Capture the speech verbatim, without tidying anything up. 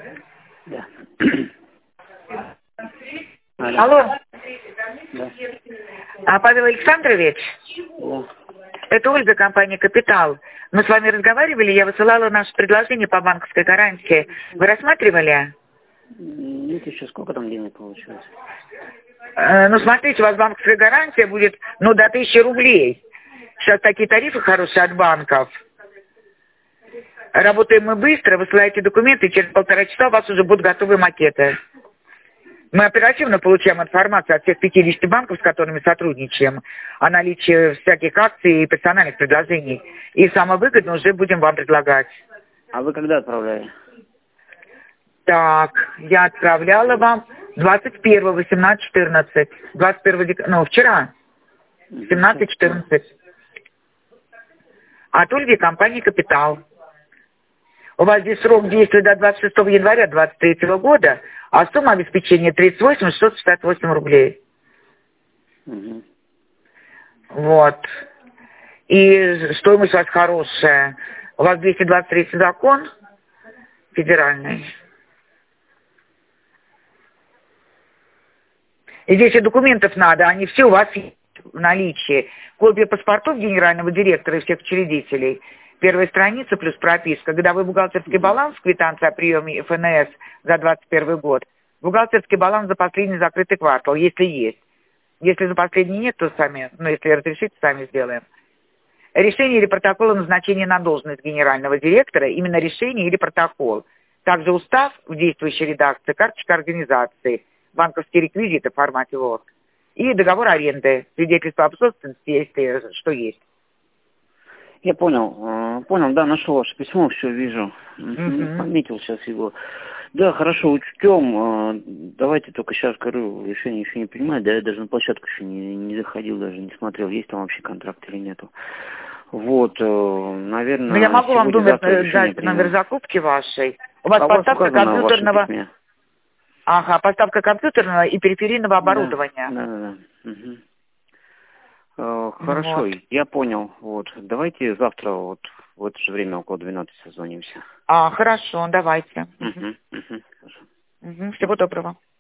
Да. Алло. Алло. Да. А Павел Александрович? Да. Это Ольга, компания «Капитал». Мы с вами разговаривали, я высылала наше предложение по банковской гарантии. Вы рассматривали? Нет, еще сколько там денег получилось? Э, ну, смотрите, у вас банковская гарантия будет, ну, до тысячи рублей. Сейчас такие тарифы хорошие от банков. Работаем мы быстро, высылаете документы, и через полтора часа у вас уже будут готовые макеты. Мы оперативно получаем информацию от всех пятидесяти банков, с которыми сотрудничаем, о наличии всяких акций и персональных предложений. И самое выгодное уже будем вам предлагать. А вы когда отправляли? Так, я отправляла вам двадцать первого, восемнадцать четырнадцать. двадцать первого декабря, ну, вчера, семнадцать четырнадцать. От Ольги, компании «Капитал». У вас здесь срок действия до двадцать шестого января двадцать третьего года, а сумма обеспечения тридцать восемь шестьсот шестьдесят восемь рублей. Угу. Вот. И стоимость у вас хорошая. У вас двести двадцать третий закон федеральный. И здесь и документов надо, они все у вас есть в наличии. Копия паспортов генерального директора и всех учредителей. Первая страница плюс прописка. Годовой бухгалтерский баланс, квитанция о приеме эф эн эс за двадцать первый год. Бухгалтерский баланс за последний закрытый квартал, если есть. Если за последний нет, то сами, ну, если разрешите, сами сделаем. Решение или протокол о назначении на должность генерального директора, именно решение или протокол. Также устав в действующей редакции, карточка организации, банковские реквизиты в формате Word. И договор аренды, свидетельство об собственности, если что есть. Я понял, понял, да, нашел ваше письмо, все вижу. Mm-hmm. Пометил сейчас его. Да, хорошо, учтем. Давайте только сейчас, говорю, решение еще не принимать. Да, я даже на площадку еще не, не заходил, даже не смотрел, есть там вообще контракт или нету. Вот, наверное, ну, я могу вам номер, дать примем. номер закупки вашей. У вас а поставка у вас компьютерного... Ага, поставка компьютерного и периферийного оборудования. Да, да, да. Угу. Хорошо, вот. Я понял. Вот. Давайте завтра вот в это же время около двенадцати созвонимся. А, хорошо, давайте. Угу, угу, хорошо. Угу, всего доброго.